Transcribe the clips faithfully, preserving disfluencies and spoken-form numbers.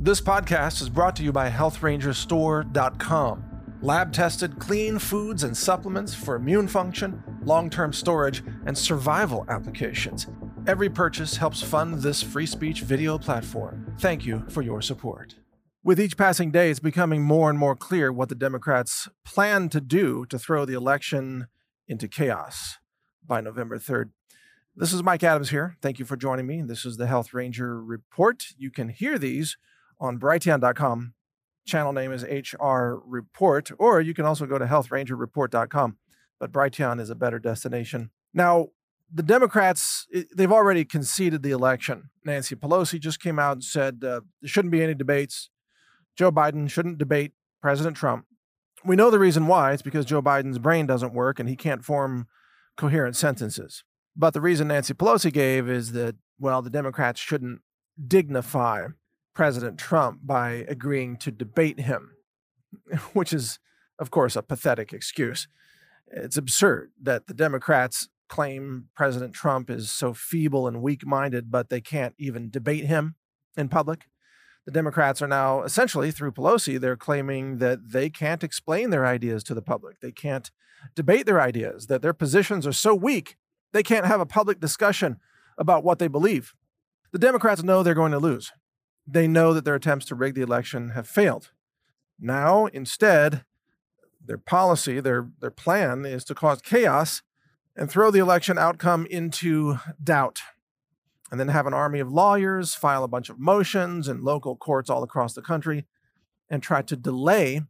This podcast is brought to you by health ranger store dot com. Lab-tested clean foods and supplements for immune function, long-term storage, and survival applications. Every purchase helps fund this free speech video platform. Thank you for your support. With each passing day, it's becoming more and more clear what the Democrats plan to do to throw the election into chaos by November third. This is Mike Adams here. Thank you for joining me. This is the Health Ranger Report. You can hear these on Brighteon dot com. Channel name is H R Report, or you can also go to health ranger report dot com. But Brighteon is a better destination. Now, the Democrats, they've already conceded the election. Nancy Pelosi just came out and said uh, there shouldn't be any debates. Joe Biden shouldn't debate President Trump. We know the reason why. It's because Joe Biden's brain doesn't work and he can't form coherent sentences. But the reason Nancy Pelosi gave is that, well, the Democrats shouldn't dignify President Trump by agreeing to debate him, which is, of course, a pathetic excuse. It's absurd that the Democrats claim President Trump is so feeble and weak-minded, but they can't even debate him in public. The Democrats are now, essentially, through Pelosi, they're claiming that they can't explain their ideas to the public. They can't debate their ideas, that their positions are so weak, they can't have a public discussion about what they believe. The Democrats know they're going to lose. They know that their attempts to rig the election have failed. Now, instead, their policy, their, their plan is to cause chaos and throw the election outcome into doubt, and then have an army of lawyers file a bunch of motions in local courts all across the country and try to delay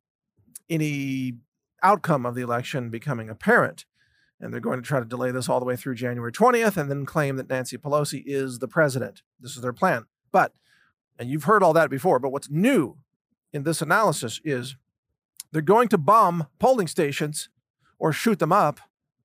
any outcome of the election becoming apparent. And they're going to try to delay this all the way through January twentieth and then claim that Nancy Pelosi is the president. This is their plan. But, and you've heard all that before, but what's new in this analysis is they're going to bomb polling stations or shoot them up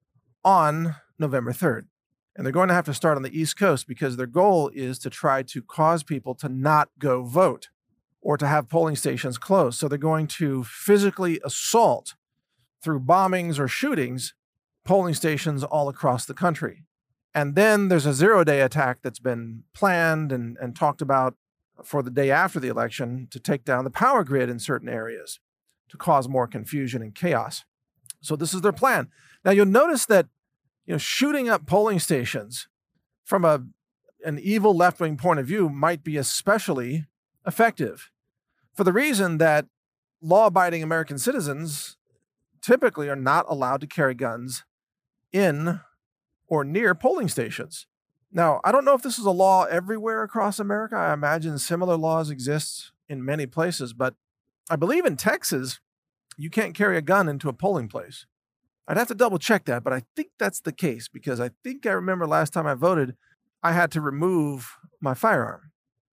on November third. And they're going to have to start on the East Coast because their goal is to try to cause people to not go vote or to have polling stations closed. So they're going to physically assault through bombings or shootings polling stations all across the country. And then there's a zero-day attack that's been planned and, and talked about for the day after the election to take down the power grid in certain areas to cause more confusion and chaos. So this is their plan. Now you'll notice that, you know, shooting up polling stations from a an evil left-wing point of view might be especially effective for the reason that law-abiding American citizens typically are not allowed to carry guns in or near polling stations. Now, I don't know if this is a law everywhere across America. I imagine similar laws exist in many places, but I believe in Texas, you can't carry a gun into a polling place. I'd have to double check that, but I think that's the case because I think I remember last time I voted, I had to remove my firearm.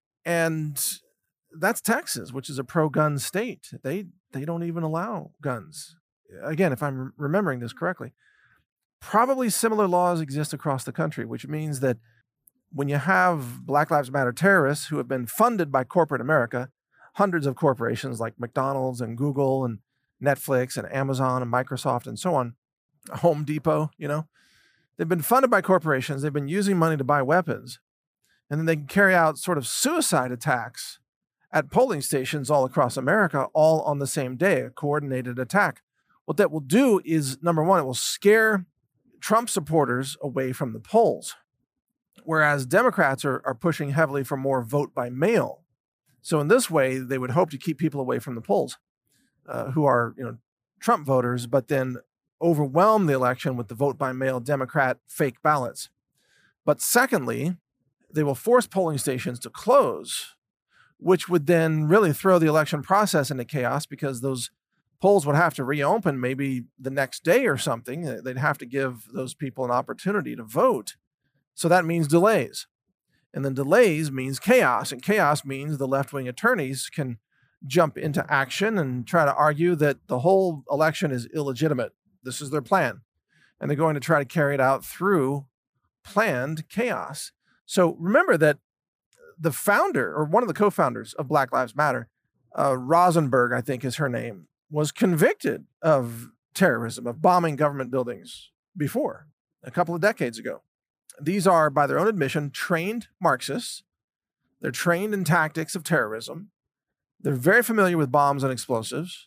And that's Texas, which is a pro-gun state. They they don't even allow guns. Again, if I'm remembering this correctly. Probably similar laws exist across the country, which means that when you have Black Lives Matter terrorists who have been funded by corporate America, hundreds of corporations like McDonald's and Google and Netflix and Amazon and Microsoft and so on, Home Depot, you know, they've been funded by corporations. They've been using money to buy weapons, and then they can carry out sort of suicide attacks at polling stations all across America, all on the same day, a coordinated attack. What that will do is, number one, it will scare Trump supporters away from the polls, whereas Democrats are, are pushing heavily for more vote by mail. So in this way, they would hope to keep people away from the polls uh, who are, you know, Trump voters, but then overwhelm the election with the vote by mail Democrat fake ballots. But secondly, they will force polling stations to close, which would then really throw the election process into chaos because those polls would have to reopen maybe the next day or something. They'd have to give those people an opportunity to vote. So that means delays. And then delays means chaos. And chaos means the left-wing attorneys can jump into action and try to argue that the whole election is illegitimate. This is their plan. And they're going to try to carry it out through planned chaos. So remember that the founder, or one of the co-founders of Black Lives Matter, uh, Rosenberg, I think is her name, was convicted of terrorism, of bombing government buildings before, a couple of decades ago. These are, by their own admission, trained Marxists. They're trained in tactics of terrorism. They're very familiar with bombs and explosives,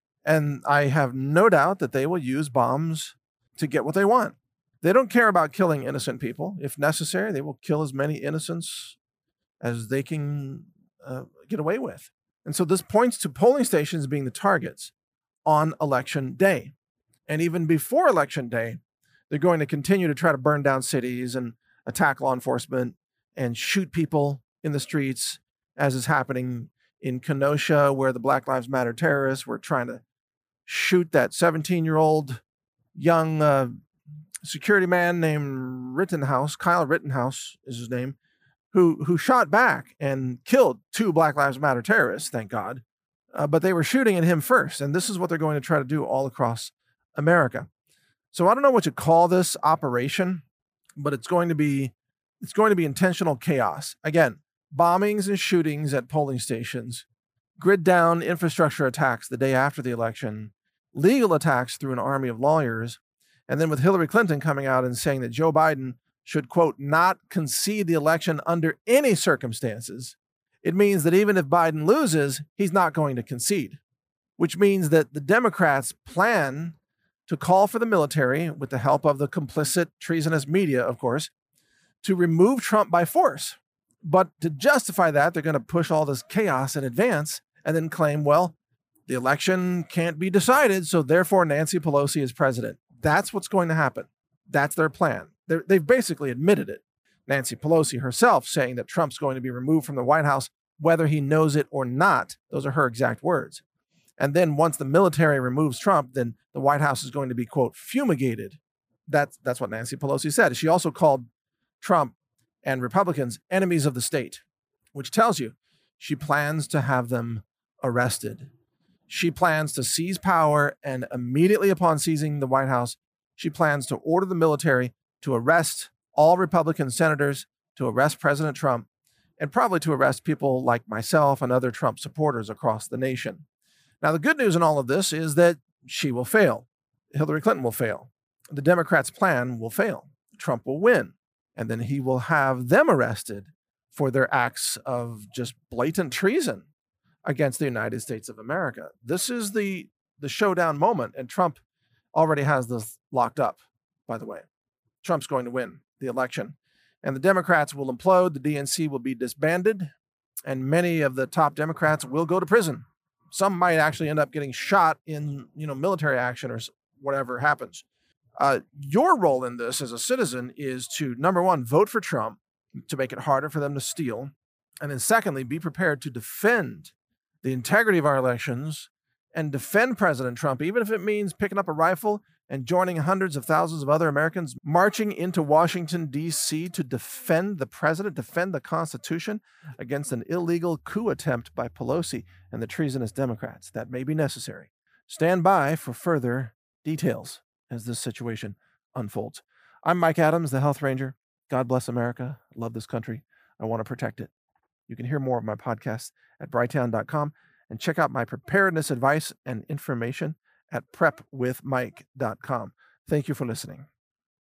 and I have no doubt that they will use bombs to get what they want. They don't care about killing innocent people. If necessary, they will kill as many innocents as they can uh, get away with. And so this points to polling stations being the targets on election day. And even before election day, they're going to continue to try to burn down cities and attack law enforcement and shoot people in the streets, as is happening in Kenosha, where the Black Lives Matter terrorists were trying to shoot that seventeen-year-old young uh, security man named Rittenhouse. Kyle Rittenhouse is his name, who who shot back and killed two Black Lives Matter terrorists, thank God. Uh, but they were shooting at him first, and this is what they're going to try to do all across America. So I don't know what you call this operation, but it's going to be it's going to be intentional chaos. Again, bombings and shootings at polling stations, grid down infrastructure attacks the day after the election, legal attacks through an army of lawyers, and then with Hillary Clinton coming out and saying that Joe Biden should, quote, not concede the election under any circumstances. It means that even if Biden loses, he's not going to concede, which means that the Democrats plan to call for the military, with the help of the complicit, treasonous media, of course, to remove Trump by force. But to justify that, they're going to push all this chaos in advance and then claim, well, the election can't be decided, so therefore Nancy Pelosi is president. That's what's going to happen. That's their plan. They're, they've basically admitted it. Nancy Pelosi herself saying that Trump's going to be removed from the White House, whether he knows it or not. Those are her exact words. And then once the military removes Trump, then the White House is going to be, quote, fumigated. That's, that's what Nancy Pelosi said. She also called Trump and Republicans enemies of the state, which tells you she plans to have them arrested. She plans to seize power, and immediately upon seizing the White House, she plans to order the military to arrest all Republican senators, to arrest President Trump, and probably to arrest people like myself and other Trump supporters across the nation. Now, the good news in all of this is that she will fail. Hillary Clinton will fail. The Democrats' plan will fail. Trump will win. And then he will have them arrested for their acts of just blatant treason against the United States of America. This is the, the showdown moment, and Trump already has this locked up, by the way. Trump's going to win the election, and the Democrats will implode, the D N C will be disbanded, and many of the top Democrats will go to prison. Some might actually end up getting shot in, you know, military action or whatever happens. Uh, your role in this as a citizen is to, number one, vote for Trump to make it harder for them to steal. And then secondly, be prepared to defend the integrity of our elections and defend President Trump, even if it means picking up a rifle and joining hundreds of thousands of other Americans marching into Washington, D C to defend the president, defend the Constitution against an illegal coup attempt by Pelosi and the treasonous Democrats. That may be necessary. Stand by for further details as this situation unfolds. I'm Mike Adams, the Health Ranger. God bless America. I love this country. I want to protect it. You can hear more of my podcasts at brighteon dot com and check out my preparedness advice and information at prep with mike dot com. Thank you for listening.